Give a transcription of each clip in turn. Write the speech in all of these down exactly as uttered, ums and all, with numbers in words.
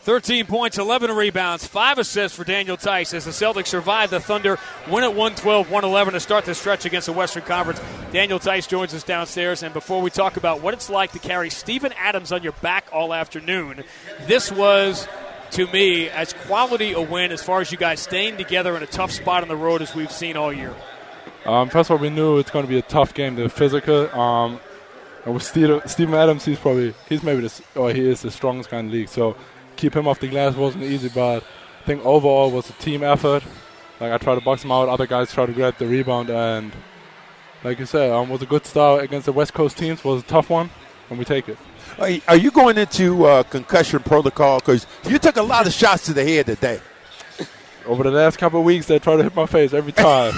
thirteen points, eleven rebounds, five assists for Daniel Theis as the Celtics survive the Thunder, win at one twelve one eleven to start the stretch against the Western Conference. Daniel Theis joins us downstairs, and before we talk about what it's like to carry Steven Adams on your back all afternoon, this was, to me, as quality a win as far as you guys staying together in a tough spot on the road as we've seen all year. Um, first of all, we knew it's going to be a tough game. They're physical. Um, and with Steve, Steven Adams, he's probably he's maybe the, or he is the strongest guy in the league. So keep him off the glass wasn't easy, but I think overall it was a team effort. Like I tried to box him out, other guys tried to grab the rebound, and like you said, um, was a good start against the West Coast teams. Was a tough one, and we take it. Are you going into uh, concussion protocol? Because you took a lot of shots to the head today. Over the last couple of weeks, they try to hit my face every time.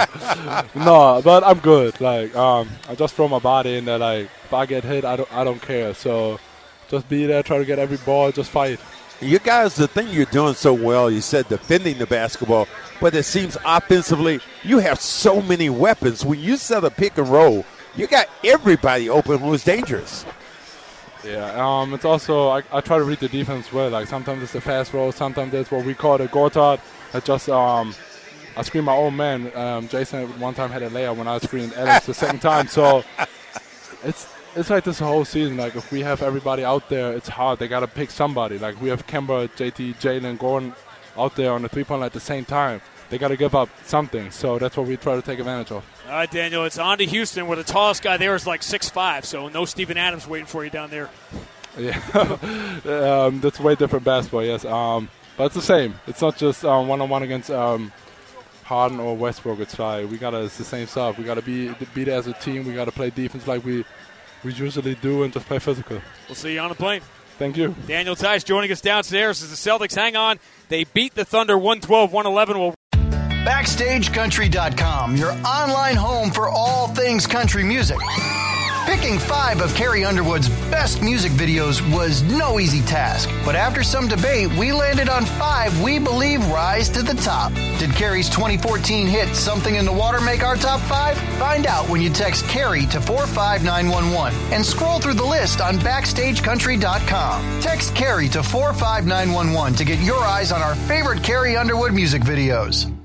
No, but I'm good. Like um, I just throw my body in there. Like if I get hit, I don't, I don't care. So just be there, try to get every ball, just fight. You guys, the thing you're doing so well, you said defending the basketball, but it seems offensively you have so many weapons. When you set a pick and roll, you got everybody open who's dangerous. Yeah, um, it's also, I, I try to read the defense well. Like, sometimes it's a fast roll, sometimes it's what we call a Gortat. I just, um, I screen my own man. Um, Jason one time had a layup when I screened Adams the second time. So it's it's like this whole season. Like, if we have everybody out there, it's hard. They got to pick somebody. Like, we have Kemba, J T, Jalen, Gordon out there on the three-point line at the same time. They got to give up something. So that's what we try to take advantage of. All right, Daniel, it's on to Houston, where the tallest guy there is like six five, so no Steven Adams waiting for you down there. Yeah, um, that's way different basketball, yes. Um, but it's the same. It's not just um, one-on-one against um, Harden or Westbrook. It's like we gotta. It's the same stuff. We gotta be be there as a team. We gotta play defense like we we usually do, and just play physical. We'll see you on the plane. Thank you. Daniel Theis joining us downstairs as the Celtics hang on. They beat the Thunder one twelve one eleven. We'll Backstage Country dot com, your online home for all things country music. Picking five of Carrie Underwood's best music videos was no easy task, but after some debate, we landed on five we believe rise to the top. Did Carrie's twenty fourteen hit Something in the Water make our top five? Find out when you text Carrie to four five nine one one and scroll through the list on Backstage Country dot com. Text Carrie to four five nine one one to get your eyes on our favorite Carrie Underwood music videos.